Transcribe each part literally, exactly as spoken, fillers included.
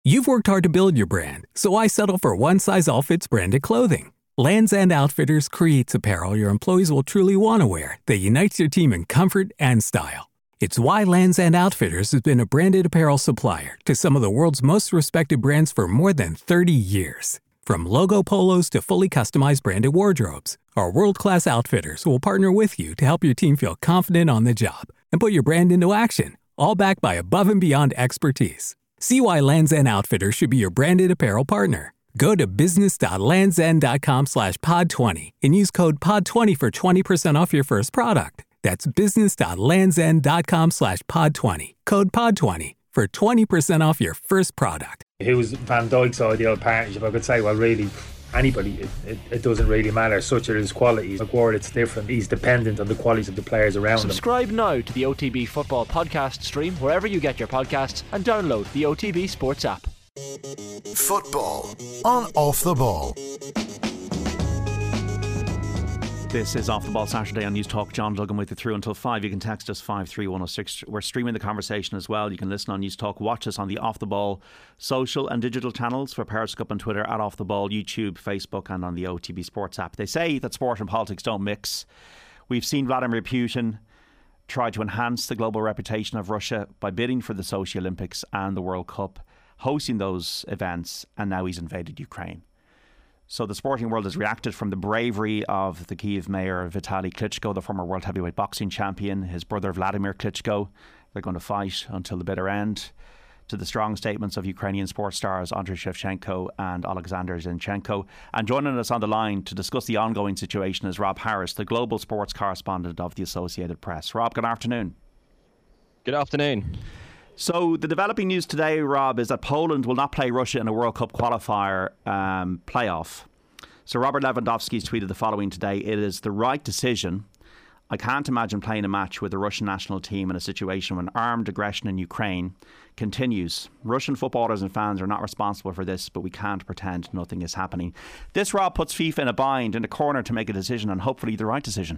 You've worked hard to build your brand, so why settle for one-size-all-fits branded clothing? Land's End Outfitters creates apparel your employees will truly want to wear that unites your team in comfort and style. It's why Land's End Outfitters has been a branded apparel supplier to some of the world's most respected brands for more than thirty years. From logo polos to fully customized branded wardrobes, our world-class outfitters will partner with you to help your team feel confident on the job and put your brand into action, all backed by above and beyond expertise. See why Land's End Outfitters should be your branded apparel partner. Go to business.landsend.com slash pod 20 and use code pod twenty for twenty percent off your first product. That's business.landsend.com slash pod 20. Code pod twenty for twenty percent off your first product. Who's Van Dijk's ideal partnership? I could say, well, really, anybody. It, it, it doesn't really matter. Such are his qualities. Maguire, it's different. He's dependent on the qualities of the players around Subscribe him. now to the O T B Football Podcast stream wherever you get your podcasts and download the O T B Sports app. Football on Off the Ball. This is Off the Ball Saturday on News Talk. John Duggan with you through until five. You can text us five three one oh six. We're streaming the conversation as well. You can listen on News Talk. Watch us on the Off the Ball social and digital channels for Periscope and Twitter at Off the Ball, YouTube, Facebook, and on the O T B Sports app. They say that sport and politics don't mix. We've seen Vladimir Putin try to enhance the global reputation of Russia by bidding for the Sochi Olympics and the World Cup, hosting those events, and now he's invaded Ukraine. So the sporting world has reacted from the bravery of the Kyiv mayor Vitaly Klitschko, the former world heavyweight boxing champion, his brother Vladimir Klitschko. They're going to fight until the bitter end. To the strong statements of Ukrainian sports stars Andriy Shevchenko and Alexander Zinchenko. And joining us on the line to discuss the ongoing situation is Rob Harris, the global sports correspondent of the Associated Press. Rob, good afternoon. Good afternoon. So the developing news today, Rob, is that Poland will not play Russia in a World Cup qualifier um, playoff. So Robert Lewandowski's tweeted the following today: "It is the right decision. I can't imagine playing a match with the Russian national team in a situation when armed aggression in Ukraine continues. Russian footballers and fans are not responsible for this, but we can't pretend nothing is happening." This, Rob, puts FIFA in a bind, in a corner to make a decision, and hopefully the right decision.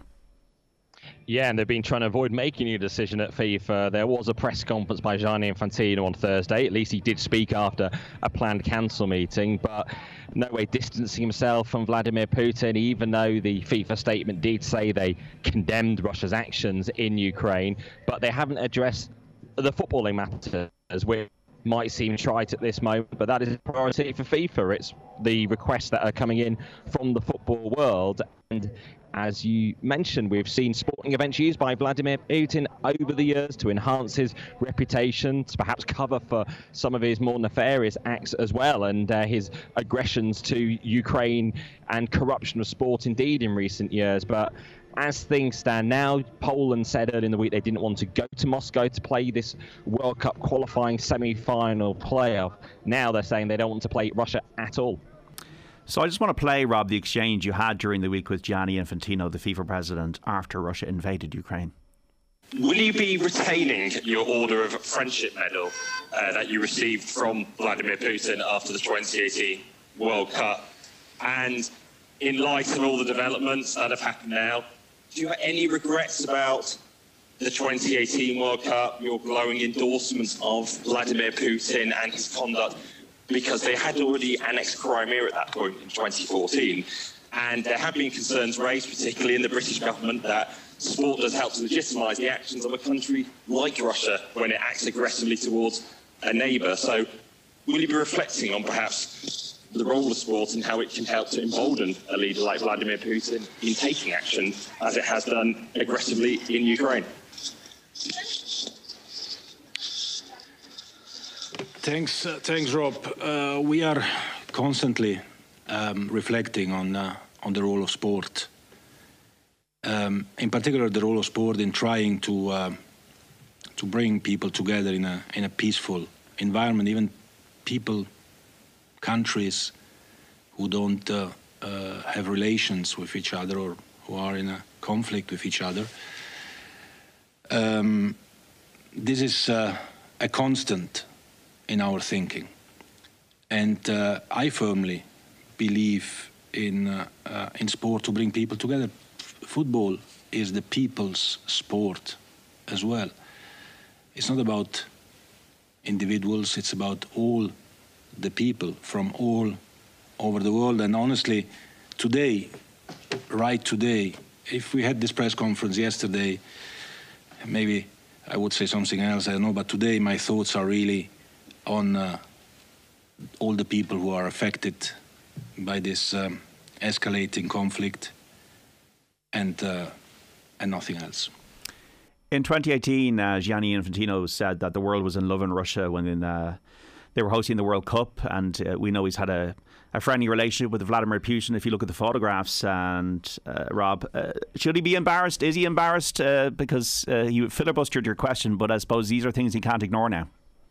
Yeah, and they've been trying to avoid making a decision at FIFA. There was a press conference by Gianni Infantino on Thursday. At least he did speak after a planned council meeting, but no way distancing himself from Vladimir Putin, even though the FIFA statement did say they condemned Russia's actions in Ukraine. But they haven't addressed the footballing matters, which might seem trite at this moment, but that is a priority for FIFA. It's the requests that are coming in from the football world. And as you mentioned, we've seen sporting events used by Vladimir Putin over the years to enhance his reputation, to perhaps cover for some of his more nefarious acts as well, and uh, his aggressions to Ukraine and corruption of sport indeed in recent years. But as things stand now, Poland said earlier in the week they didn't want to go to Moscow to play this World Cup qualifying semi-final playoff. Now they're saying they don't want to play Russia at all. So I just want to play, Rob, the exchange you had during the week with Gianni Infantino, the FIFA president, after Russia invaded Ukraine. Will you be retaining your Order of Friendship medal uh, that you received from Vladimir Putin after the twenty eighteen World Cup? And in light of all the developments that have happened now, do you have any regrets about the twenty eighteen World Cup, your glowing endorsements of Vladimir Putin and his conduct? Because they had already annexed Crimea at that point in twenty fourteen. And there have been concerns raised, particularly in the British government, that sport does help to legitimise the actions of a country like Russia when it acts aggressively towards a neighbour. So will you be reflecting on perhaps the role of sport and how it can help to embolden a leader like Vladimir Putin in taking action, as it has done aggressively in Ukraine? Thanks, uh, thanks, Rob. Uh, we are constantly um, reflecting on uh, on the role of sport. Um, in particular, the role of sport in trying to uh, to bring people together in a in a peaceful environment. Even people, countries who don't uh, uh, have relations with each other or who are in a conflict with each other. Um, this is uh, a constant in our thinking, and uh, I firmly believe in uh, uh, in sport to bring people together. F- football is the people's sport as well. It's not about individuals, it's about all the people from all over the world. And honestly, today, right today, if we had this press conference yesterday, maybe I would say something else, I don't know, but today my thoughts are really on uh, all the people who are affected by this um, escalating conflict and uh, and nothing else. In twenty eighteen, uh, Gianni Infantino said that the world was in love in Russia when uh, they were hosting the World Cup, and uh, we know he's had a, a friendly relationship with Vladimir Putin if you look at the photographs. And uh, Rob, uh, should he be embarrassed? Is he embarrassed? Uh, because uh, you filibustered your question, but I suppose these are things he can't ignore now.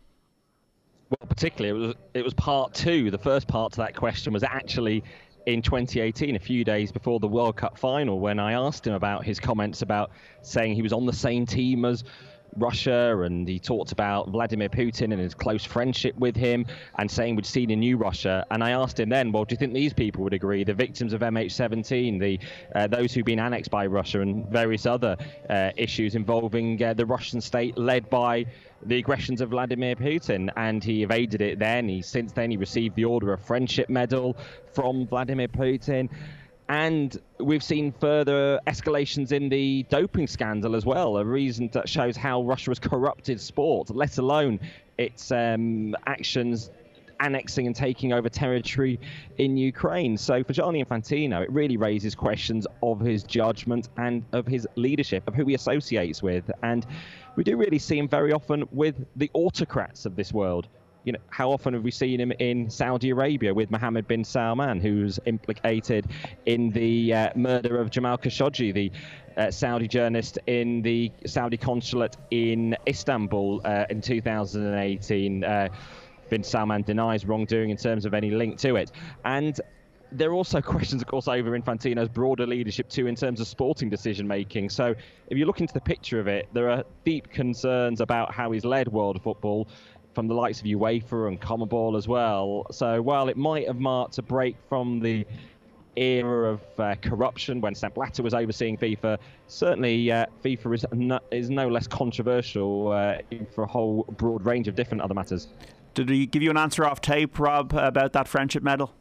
Well, particularly, it was, it was part two. The first part to that question was actually in twenty eighteen, a few days before the World Cup final, when I asked him about his comments about saying he was on the same team as Russia, and he talked about Vladimir Putin and his close friendship with him, and saying we'd seen a new Russia. And I asked him then, well, do you think these people would agree, the victims of M H seventeen, the uh, those who've been annexed by Russia, and various other uh, issues involving uh, the Russian state led by the aggressions of Vladimir Putin? And he evaded it then. He since then he received the Order of Friendship Medal from Vladimir Putin. And we've seen further escalations in the doping scandal as well, a reason that shows how Russia has corrupted sport, let alone its um, actions annexing and taking over territory in Ukraine. So for Gianni Infantino, it really raises questions of his judgment and of his leadership, of who he associates with. And we do really see him very often with the autocrats of this world. You know, how often have we seen him in Saudi Arabia with Mohammed bin Salman, who's implicated in the uh, murder of Jamal Khashoggi, the uh, Saudi journalist in the Saudi consulate in Istanbul uh, in two thousand eighteen. Uh, bin Salman denies wrongdoing in terms of any link to it. And there are also questions, of course, over Infantino's broader leadership too in terms of sporting decision-making. So if you look into the picture of it, there are deep concerns about how he's led world football, from the likes of UEFA and CONMEBOL as well. So while it might have marked a break from the era of uh, corruption when Sepp Blatter was overseeing FIFA, certainly uh, FIFA is no, is no less controversial uh, for a whole broad range of different other matters. Did he give you an answer off tape, Rob, about that friendship medal?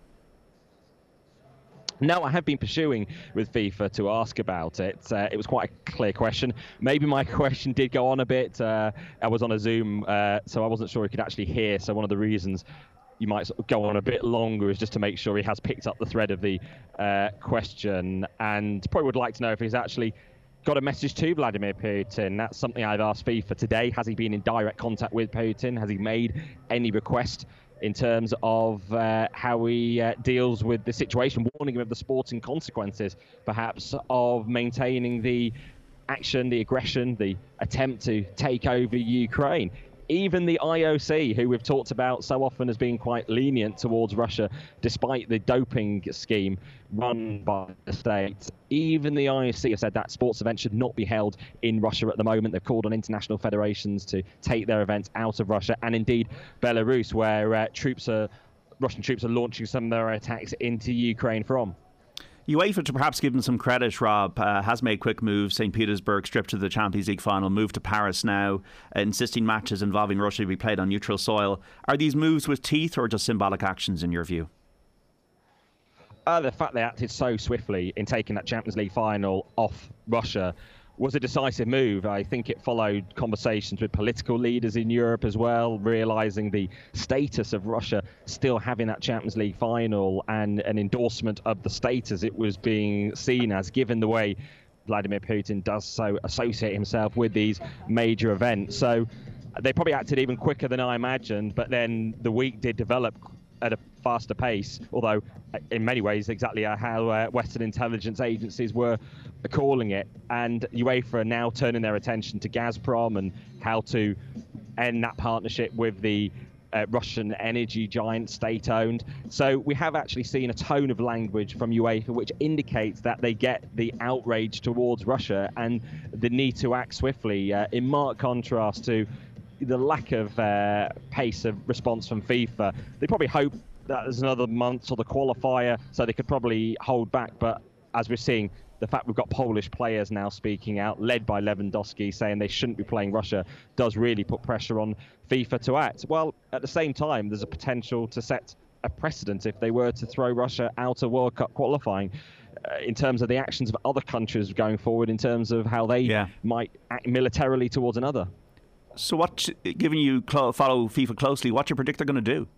No, I have been pursuing with FIFA to ask about it. Uh, it was quite a clear question. Maybe my question did go on a bit. Uh, I was on a Zoom, uh, so I wasn't sure he could actually hear. So one of the reasons you might sort of go on a bit longer is just to make sure he has picked up the thread of the uh, question, and probably would like to know if he's actually got a message to Vladimir Putin. That's something I've asked FIFA today. Has he been in direct contact with Putin? Has he made any request in terms of uh, how he uh, deals with the situation, warning him of the sporting consequences, perhaps, of maintaining the action, the aggression, the attempt to take over Ukraine? Even the I O C, who we've talked about so often as being quite lenient towards Russia, despite the doping scheme run by the state, even the I O C have said that sports events should not be held in Russia at the moment. They've called on international federations to take their events out of Russia, and indeed Belarus, where uh, troops are, Russian troops are launching some of their attacks into Ukraine from. UEFA, to perhaps give them some credit, Rob, uh, has made quick moves. Saint Petersburg stripped to the Champions League final, moved to Paris now, uh, insisting matches involving Russia be played on neutral soil. Are these moves with teeth or just symbolic actions in your view? Uh, the fact they acted so swiftly in taking that Champions League final off Russia was a decisive move. I think it followed conversations with political leaders in Europe as well, realising the status of Russia still having that Champions League final, and an endorsement of the status it was being seen as, given the way Vladimir Putin does so associate himself with these major events. So they probably acted even quicker than I imagined, but then the week did develop at a faster pace, although in many ways exactly how uh, Western intelligence agencies were calling it. And UEFA are now turning their attention to Gazprom and how to end that partnership with the uh, Russian energy giant, state-owned. So we have actually seen a tone of language from UEFA which indicates that they get the outrage towards Russia and the need to act swiftly, uh, in marked contrast to the lack of uh, pace of response from FIFA. They probably hope that there's another month or the qualifier, so they could probably hold back. But as we're seeing, the fact we've got Polish players now speaking out, led by Lewandowski, saying they shouldn't be playing Russia, does really put pressure on FIFA to act. Well, at the same time, there's a potential to set a precedent if they were to throw Russia out of World Cup qualifying uh, in terms of the actions of other countries going forward, in terms of how they yeah. might act militarily towards another. So what, given you cl- follow FIFA closely, what do you predict they're going to do?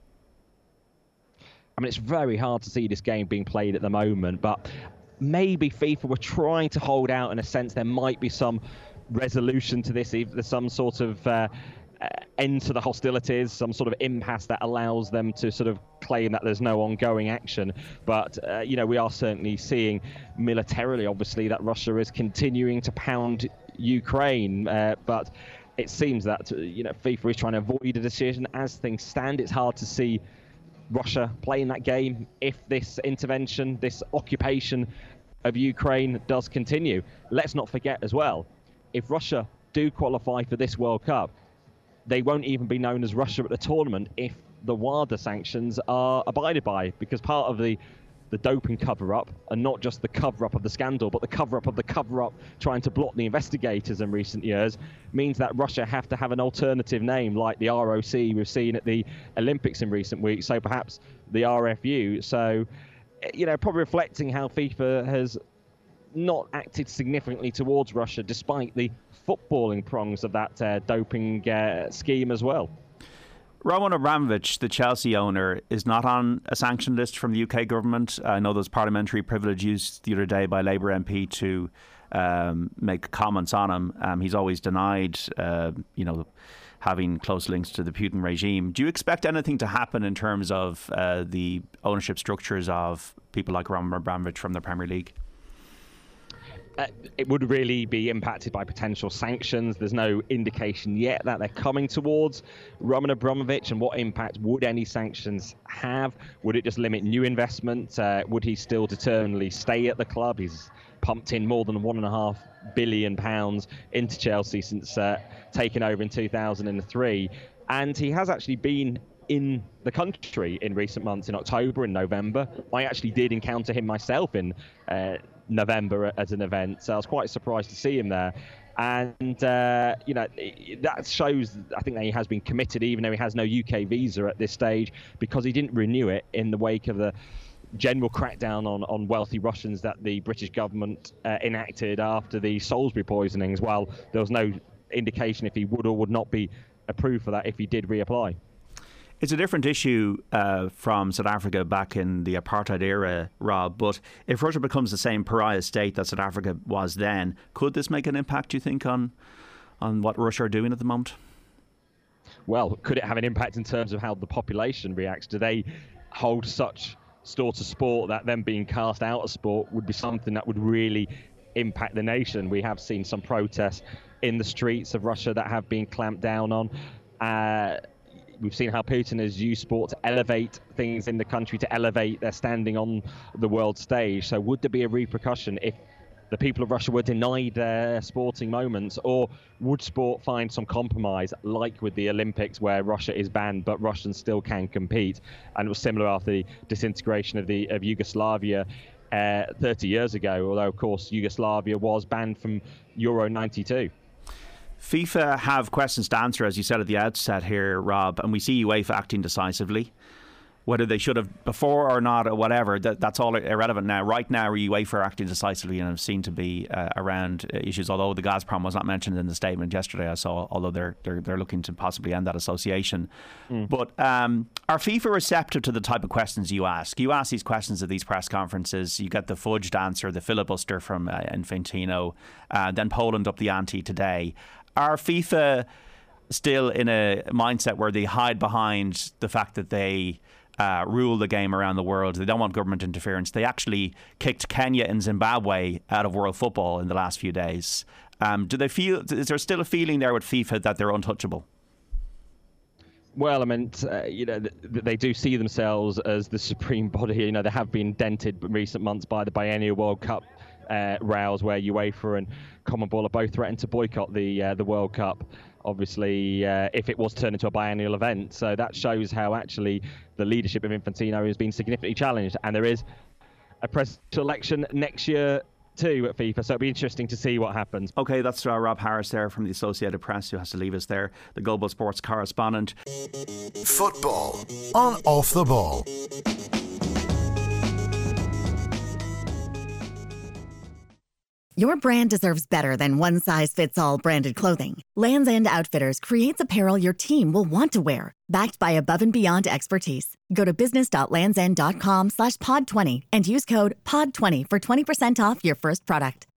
I mean, it's very hard to see this game being played at the moment, but maybe FIFA were trying to hold out in a sense. There might be some resolution to this, if there's some sort of uh, uh, end to the hostilities, some sort of impasse that allows them to sort of claim that there's no ongoing action. But, uh, you know, we are certainly seeing militarily, obviously, that Russia is continuing to pound Ukraine. Uh, but it seems that, you know, FIFA is trying to avoid a decision. As things stand, it's hard to see Russia playing that game if this intervention, this occupation of Ukraine does continue. Let's not forget as well, if Russia do qualify for this World Cup, they won't even be known as Russia at the tournament if the WADA sanctions are abided by, because part of the the doping cover-up, and not just the cover-up of the scandal, but the cover-up of the cover-up trying to block the investigators in recent years, means that Russia have to have an alternative name, like the R O C we've seen at the Olympics in recent weeks, so perhaps the R F U. So, you know, probably reflecting how FIFA has not acted significantly towards Russia, despite the footballing prongs of that uh, doping uh, scheme as well. Roman Abramovich, the Chelsea owner, is not on a sanction list from the U K government. I know there's parliamentary privilege used the other day by Labour M P to um, make comments on him. Um, he's always denied, uh, you know, having close links to the Putin regime. Do you expect anything to happen in terms of uh, the ownership structures of people like Roman Abramovich from the Premier League? Uh, it would really be impacted by potential sanctions. There's no indication yet that they're coming towards Roman Abramovich, and what impact would any sanctions have? Would it just limit new investment? Uh, would he still determinedly stay at the club? He's pumped in more than one and a half billion pounds into Chelsea since uh, taking over in two thousand three, and he has actually been in the country in recent months, in October and November. I actually did encounter him myself in uh, November at an event, so I was quite surprised to see him there. And uh, you know, that shows, I think, that he has been committed, even though he has no U K visa at this stage, because he didn't renew it in the wake of the general crackdown on, on wealthy Russians that the British government uh, enacted after the Salisbury poisonings. While there was no indication if he would or would not be approved for that if he did reapply. It's a different issue uh, from South Africa back in the apartheid era, Rob, but if Russia becomes the same pariah state that South Africa was then, could this make an impact, do you think, on on what Russia are doing at the moment? Well, could it have an impact in terms of how the population reacts? Do they hold such store to sport that them being cast out of sport would be something that would really impact the nation? We have seen some protests in the streets of Russia that have been clamped down on. Uh, We've seen how Putin has used sport to elevate things in the country, to elevate their standing on the world stage. So would there be a repercussion if the people of Russia were denied their sporting moments, or would sport find some compromise, like with the Olympics where Russia is banned but Russians still can compete? And it was similar after the disintegration of the of Yugoslavia uh, thirty years ago, although of course Yugoslavia was banned from Euro ninety-two. FIFA have questions to answer, as you said at the outset here, Rob, and we see UEFA acting decisively. Whether they should have before or not or whatever, that, that's all irrelevant now. Right now, UEFA are acting decisively and have seen to be uh, around issues, although the Gazprom was not mentioned in the statement yesterday, I saw, although they're they're, they're looking to possibly end that association. Mm. But um, are FIFA receptive to the type of questions you ask? You ask these questions at these press conferences, you get the fudged answer, the filibuster from uh, Infantino, uh, then Poland up the ante today. Are FIFA still in a mindset where they hide behind the fact that they uh, rule the game around the world? They don't want government interference. They actually kicked Kenya and Zimbabwe out of world football in the last few days. Um, do they feel? Is there still a feeling there with FIFA that they're untouchable? Well, I mean, uh, you know, th- they do see themselves as the supreme body. You know, they have been dented in recent months by the biennial World Cup uh, rows, where UEFA and CONMEBOL are both threatened to boycott the uh, the World Cup. Obviously, uh, if it was turned into a biennial event, so that shows how actually the leadership of Infantino has been significantly challenged, and there is a presidential election next year too at FIFA, so it'll be interesting to see what happens. Okay, that's uh, Rob Harris there from the Associated Press, who has to leave us there, the Global Sports correspondent. Football on Off the Ball. Your brand deserves better than one-size-fits-all branded clothing. Lands' End Outfitters creates apparel your team will want to wear, backed by above-and-beyond expertise. Go to business.landsend.com slash pod 20 and use code pod twenty for twenty percent off your first product.